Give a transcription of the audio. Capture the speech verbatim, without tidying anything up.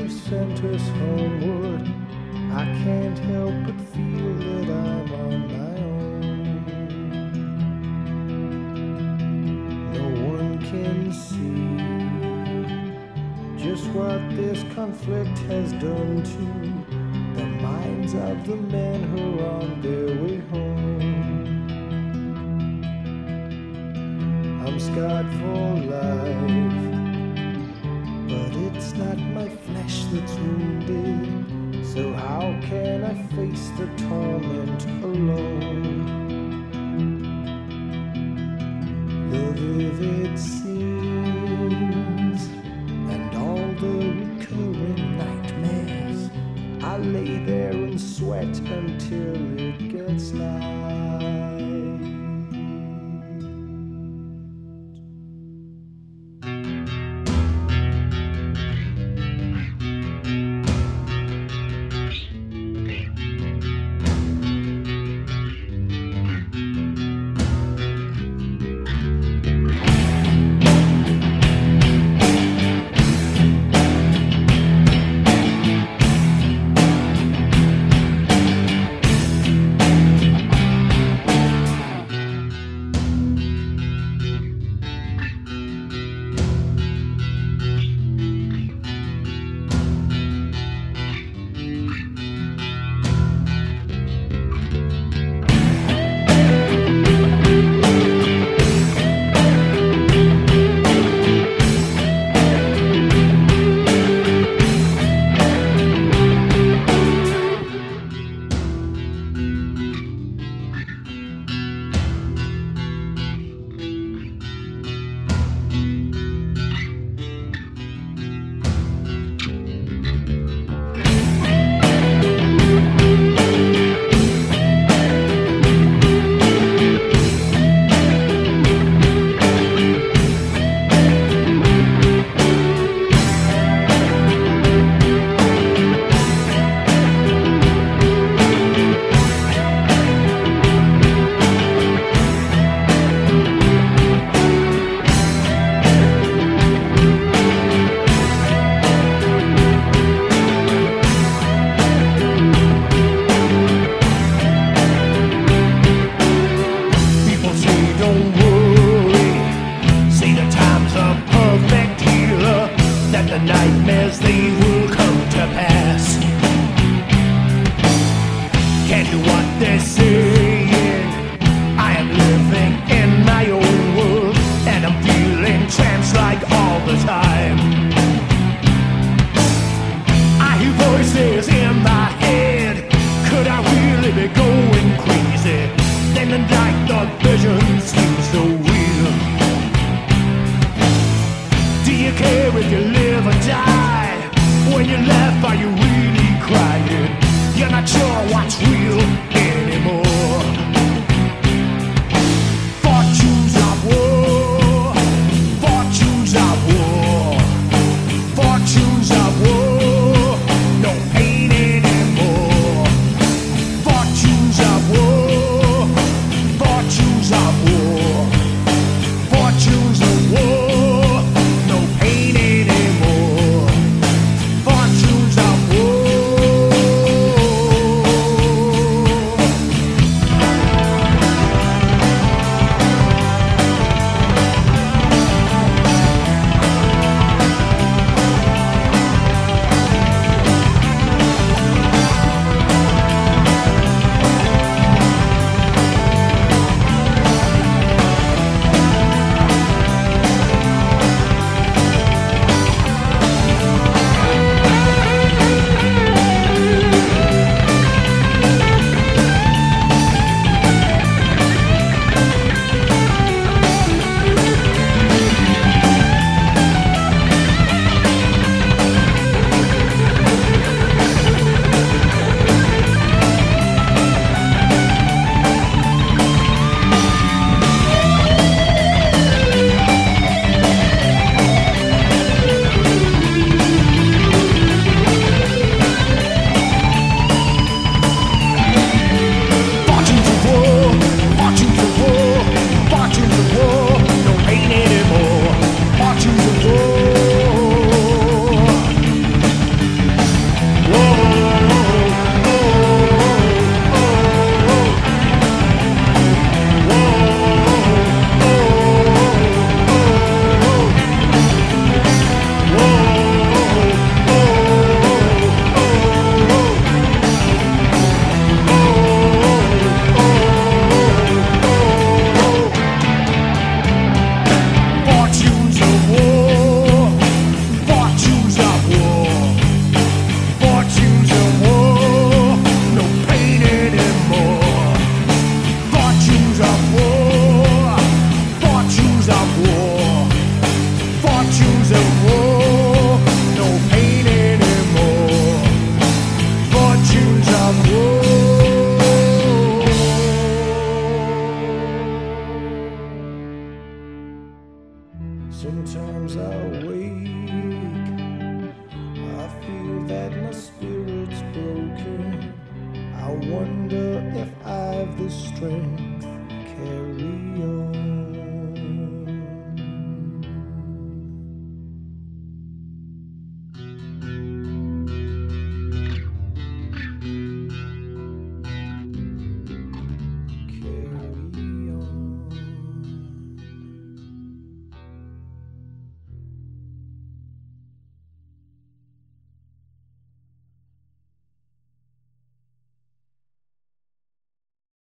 they've sent us homeward, I can't help but feel that I'm on my own. No one can see just what this conflict has done to the minds of the men who are on their way home. I'm scarred for life, but it's not my flesh that's wounded, so how can I face the torment alone? The vivid scenes and all the recurring nightmares, I lay there and sweat until it gets light. Sometimes I wake, I feel that my spirit's broken. I wonder if I've the strength to carry